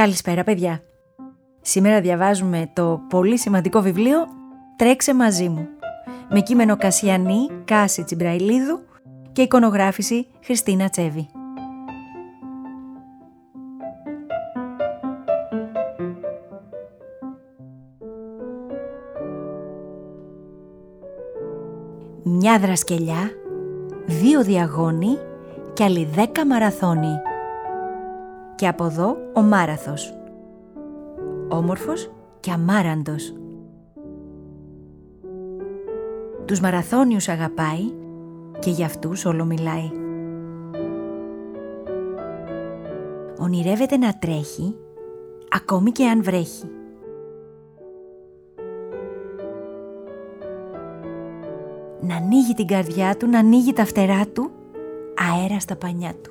Καλησπέρα παιδιά. Σήμερα διαβάζουμε το πολύ σημαντικό βιβλίο «Τρέξε μαζί μου» με κείμενο Κασιανή Κάση Τσιμπραϊλίδου και εικονογράφηση Χριστίνα Τσέβη. Μια δρασκελιά, 2 διαγώνοι και άλλοι 10 μαραθώνοι. Και από εδώ ο Μάραθος, όμορφος και αμάραντος. Τους μαραθώνιους αγαπάει και για αυτούς όλο μιλάει. Ονειρεύεται να τρέχει ακόμη και αν βρέχει. Να ανοίγει την καρδιά του, να ανοίγει τα φτερά του, αέρα στα πανιά του.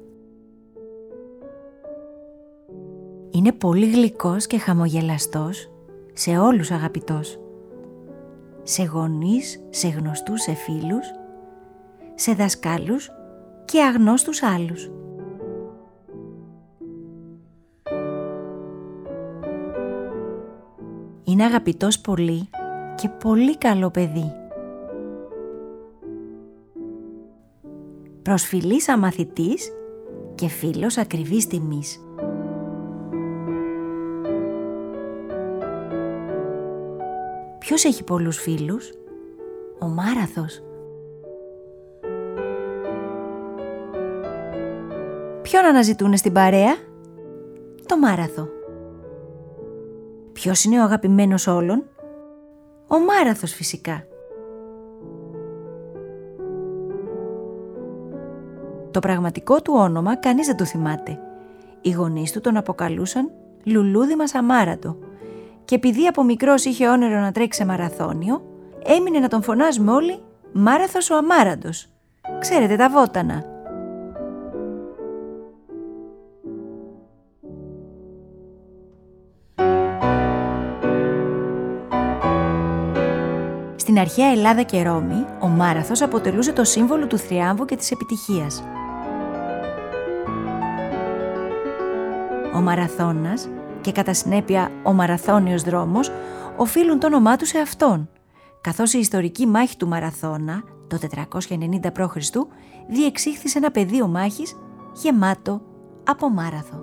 Είναι πολύ γλυκός και χαμογελαστός, σε όλους αγαπητός. Σε γονείς, σε γνωστούς, σε φίλους, σε δασκάλους και αγνώστους άλλους. Είναι αγαπητός πολύ και πολύ καλό παιδί. Προσφυλής αμαθητής και φίλος ακριβής τιμής. Ποιος έχει πολλούς φίλους? Ο Μάραθος. Ποιον αναζητούνε στην παρέα? Το Μάραθο. Ποιος είναι ο αγαπημένος όλων? Ο Μάραθος φυσικά. Το πραγματικό του όνομα κανείς δεν το θυμάται. Οι γονείς του τον αποκαλούσαν Λουλούδι μας αμάραντο και επειδή από μικρός είχε όνειρο να τρέξει σε μαραθώνιο, έμεινε να τον φωνάζουμε όλοι Μάραθος ο αμάραντος. Ξέρετε τα βότανα. Στην αρχαία Ελλάδα και Ρώμη, ο Μάραθος αποτελούσε το σύμβολο του θριάμβου και της επιτυχίας. Ο Μαραθώνας και κατά συνέπεια ο Μαραθώνιος δρόμος οφείλουν το όνομά του σε αυτόν, καθώς η ιστορική μάχη του Μαραθώνα, το 490 π.Χ., διεξήχθη σε ένα πεδίο μάχης γεμάτο από μάραθο.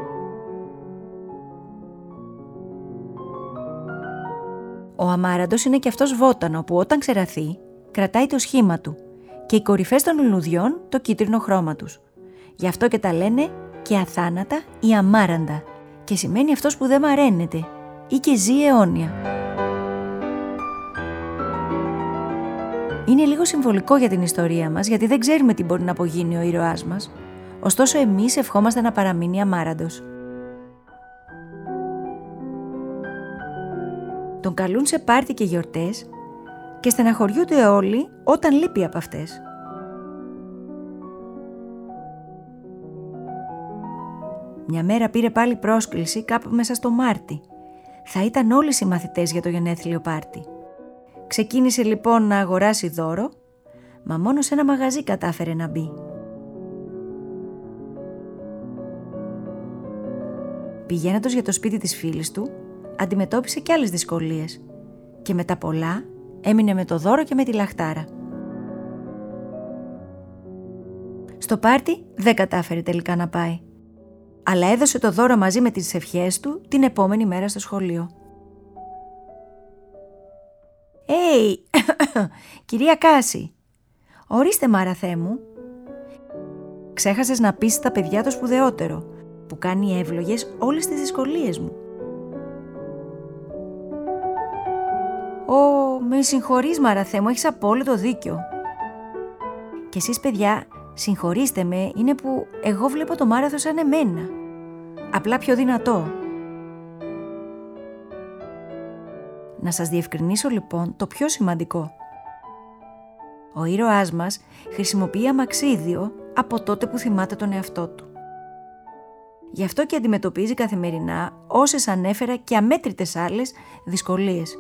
Ο αμάραντος είναι και αυτός βότανο που όταν ξεραθεί κρατάει το σχήμα του και οι κορυφές των λουλουδιών το κίτρινο χρώμα τους. Γι' αυτό και τα λένε και αθάνατα ή αμάραντα και σημαίνει αυτός που δεν μαραίνεται ή και ζει αιώνια. Είναι λίγο συμβολικό για την ιστορία μας γιατί δεν ξέρουμε τι μπορεί να απογίνει ο ήρωάς μας, ωστόσο εμείς ευχόμαστε να παραμείνει αμάραντος. Τον καλούν σε πάρτι και γιορτές και στεναχωριούνται όλοι όταν λείπει από αυτές. Μια μέρα πήρε πάλι πρόσκληση κάπου μέσα στο Μάρτι. Θα ήταν όλοι οι συμμαθητές για το γενέθλιο πάρτι. Ξεκίνησε λοιπόν να αγοράσει δώρο, μα μόνο σε ένα μαγαζί κατάφερε να μπει. Πηγαίνοντας για το σπίτι της φίλης του, αντιμετώπισε κι άλλες δυσκολίες και με τα πολλά έμεινε με το δώρο και με τη λαχτάρα. Στο πάρτι δεν κατάφερε τελικά να πάει, αλλά έδωσε το δώρο μαζί με τις ευχές του την επόμενη μέρα στο σχολείο. Κυρία Κάση, ορίστε Μάραθέ μου. Ξέχασες να πεις στα παιδιά το σπουδαιότερο, που κάνει εύλογες όλες τις δυσκολίες μου. Με συγχωρείς Μάραθέ μου, έχεις απόλυτο δίκιο. Και εσείς παιδιά, συγχωρήστε με, είναι που εγώ βλέπω το Μάραθο σαν εμένα. Απλά πιο δυνατό. Να σας διευκρινίσω λοιπόν το πιο σημαντικό. Ο ήρωάς μας χρησιμοποιεί αμαξίδιο από τότε που θυμάται τον εαυτό του. Γι' αυτό και αντιμετωπίζει καθημερινά όσες ανέφερα και αμέτρητες άλλες δυσκολίες.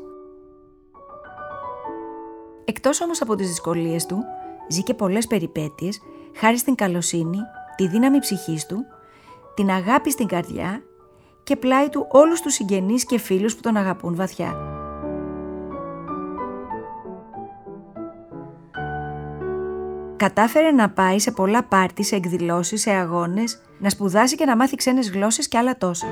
Εκτός όμως από τις δυσκολίες του, ζει και πολλές περιπέτειες χάρη στην καλοσύνη, τη δύναμη ψυχής του, την αγάπη στην καρδιά και πλάι του όλους τους συγγενείς και φίλους που τον αγαπούν βαθιά. Κατάφερε να πάει σε πολλά πάρτι, σε εκδηλώσεις, σε αγώνες, να σπουδάσει και να μάθει ξένες γλώσσες και άλλα τόσα.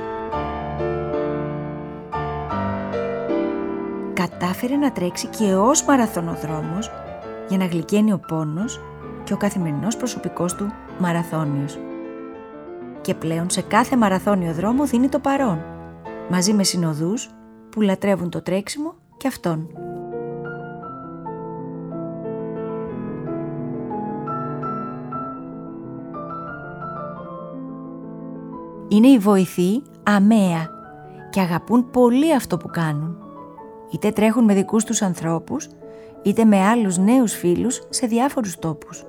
Κατάφερε να τρέξει και ως μαραθωνοδρόμος για να γλυκαίνει ο πόνος και ο καθημερινός προσωπικός του μαραθώνιος. Και πλέον σε κάθε μαραθώνιο δρόμο δίνει το παρόν, μαζί με συνοδούς που λατρεύουν το τρέξιμο και αυτόν. Είναι οι βοηθοί αμαία και αγαπούν πολύ αυτό που κάνουν. Είτε τρέχουν με δικούς τους ανθρώπους, είτε με άλλους νέους φίλους σε διάφορους τόπους.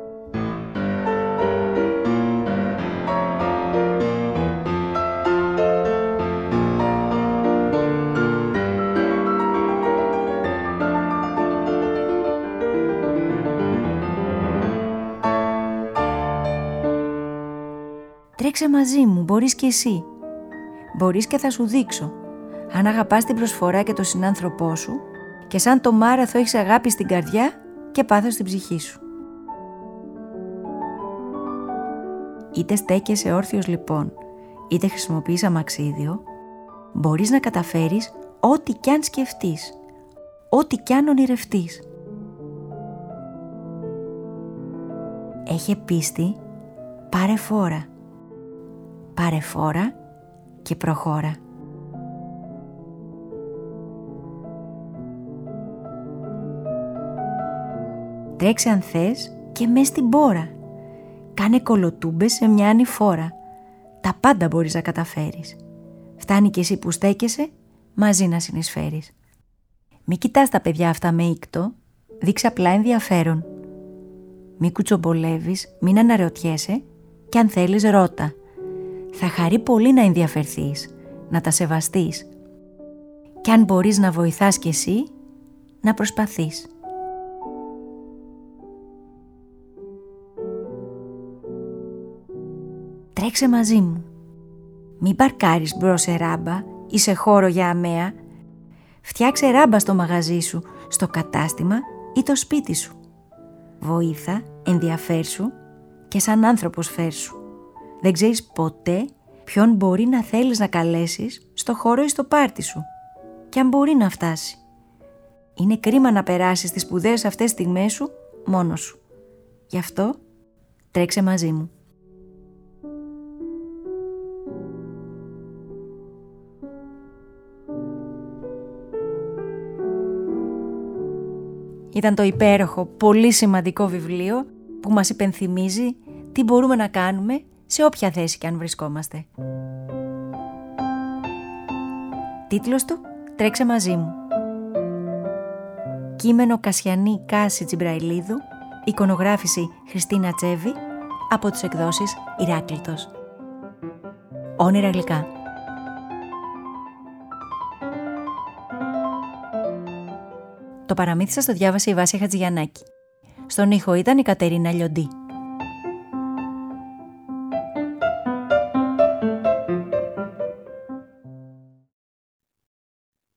Τρέξε μαζί μου, μπορείς και εσύ. Μπορείς και θα σου δείξω. Αν αγαπάς την προσφορά και τον συνάνθρωπό σου και σαν το μάραθο έχεις αγάπη στην καρδιά και πάθος στην ψυχή σου. Είτε στέκεσαι όρθιος λοιπόν, είτε χρησιμοποιείς αμαξίδιο, μπορείς να καταφέρεις ό,τι κι αν σκεφτείς, ό,τι κι αν ονειρευτείς. Έχε πίστη, πάρε φόρα. Πάρε φόρα και προχώρα. Τρέξε αν θες και μες στην πόρα. Κάνε κολοτούμπες σε μια ανηφόρα. Τα πάντα μπορείς να καταφέρεις. Φτάνει και εσύ που στέκεσαι μαζί να συνεισφέρεις. Μη κοιτάς τα παιδιά αυτά με ήκτο, δείξε απλά ενδιαφέρον. Μη κουτσομπολεύεις, μην αναρωτιέσαι και αν θέλεις ρώτα. Θα χαρεί πολύ να ενδιαφερθείς, να τα σεβαστείς. Κι αν μπορείς να βοηθάς κι εσύ, να προσπαθείς. Τρέξε μαζί μου. Μην παρκάρεις μπρος σε ράμπα ή σε χώρο για αμαία. Φτιάξε ράμπα στο μαγαζί σου, στο κατάστημα ή το σπίτι σου. Βοήθα, ενδιαφέρσου και σαν άνθρωπος φέρσου. Δεν ξέρεις ποτέ ποιον μπορεί να θέλεις να καλέσεις στο χώρο ή στο πάρτι σου. Και αν μπορεί να φτάσει. Είναι κρίμα να περάσεις τις σπουδαίες αυτές στιγμές σου μόνος σου. Γι' αυτό τρέξε μαζί μου. Ήταν το υπέροχο, πολύ σημαντικό βιβλίο που μας υπενθυμίζει τι μπορούμε να κάνουμε σε όποια θέση και αν βρισκόμαστε. Τίτλος του «Τρέξε μαζί μου». Κείμενο Κασιανή Κάση Τζιμπραϊλίδου, εικονογράφηση Χριστίνα Τσέβη, από τις εκδόσεις Ηράκλειτος. Όνειρα γλυκά. Το παραμύθι σας το διάβασε η Βάσια Χατζηγιαννάκη. Στον ήχο ήταν η Κατερίνα Λιοντή.